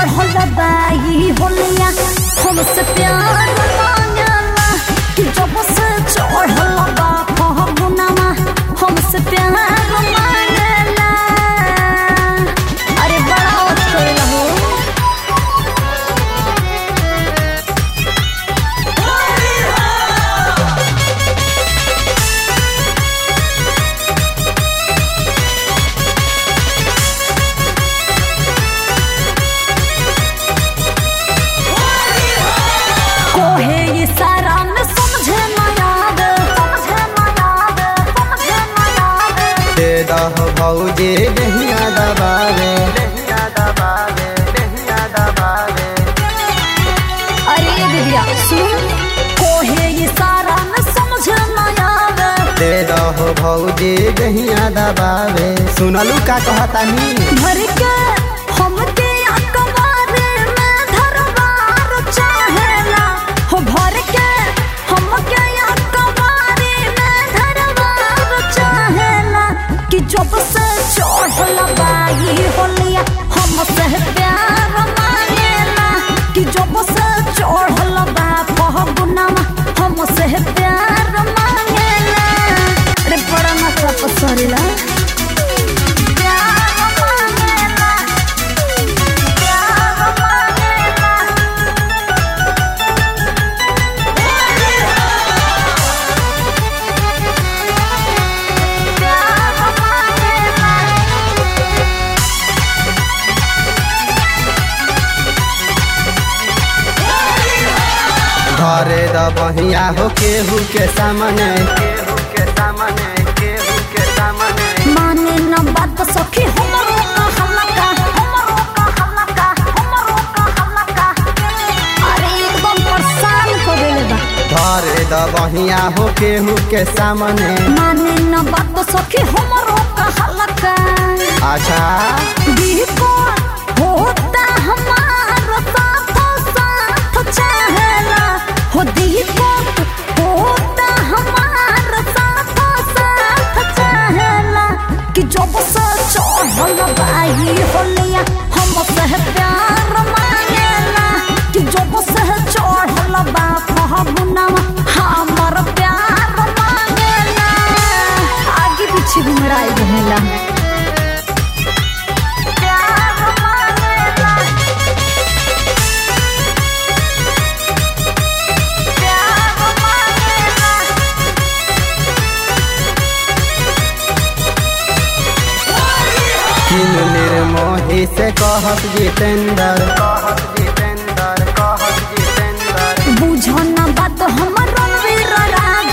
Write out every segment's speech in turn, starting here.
चढ़ल बाई होलिया हमसे प्यार मांगला कि जब से चढ़ल बा फगुनवा हमसे प्यार मांगला। अरे बड़ा होत करेला हो कोहे ये सारा में समझे ना याद दे दह भौजी दहिया दबावे अरे दीदिया सुन कोहे ये सारा में समझे ना याद दे दह भौजी दहिया दबावे। सुनलू का कहतानी भर के हमके अकबारे में धरवार चाहेला हो भर के हमके अकबारे में धरवार चाहेला कि जब से चढ़ल बाई होलिया हमसे प्यार मांगेला कि जब से चढ़ल बा फगुनवा हमसे प्यार मांगेला। अरे बड़ा नशा पसरेला घरे द बहिया हो केहू के सामने माने न बात सखी हमरो कहलका अरे एकदम परेशान कर देले बा। घरे द बहिया हो केहू के सामने माने न बात सखी हमरो कहलका अच्छा दीपो होता हमारा साथ चाहेला हो दीपो होता हमारा साथ चाहेला कि जब से चढ़ल बाई होलिया हमसे प्यार मांगेला कि जब से चढ़ल बा फगुनवा हमर प्यार मांगेला। आगे पीछे घुमराई रहेला किनु निर्मोही से कहत जितेंद्र बुझो न बात हमर रणवीर राज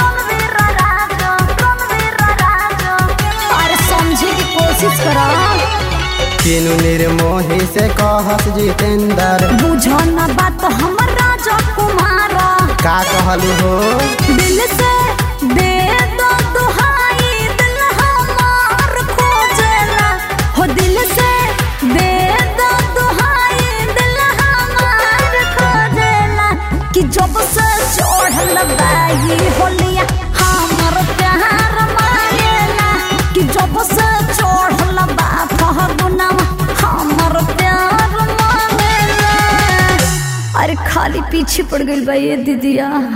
अरे समझे की कोशिश करो। किनु निर्मोही से कहत जितेंद्र बुझो न बात हमर राजकुमार का कहलू हो दिल से दे दो दुहाई दिल हमार खोजेला हो दिल से दे दो दुहाई दिल हमार खोजेला कि जब से चढ़ल बाई होलिया हमर प्यार मांगेला कि जब से चढ़ल बा फगुनवा हमर प्यार मांगेला। अरे खाली पीछे पड़ गई बा ये दीदिया।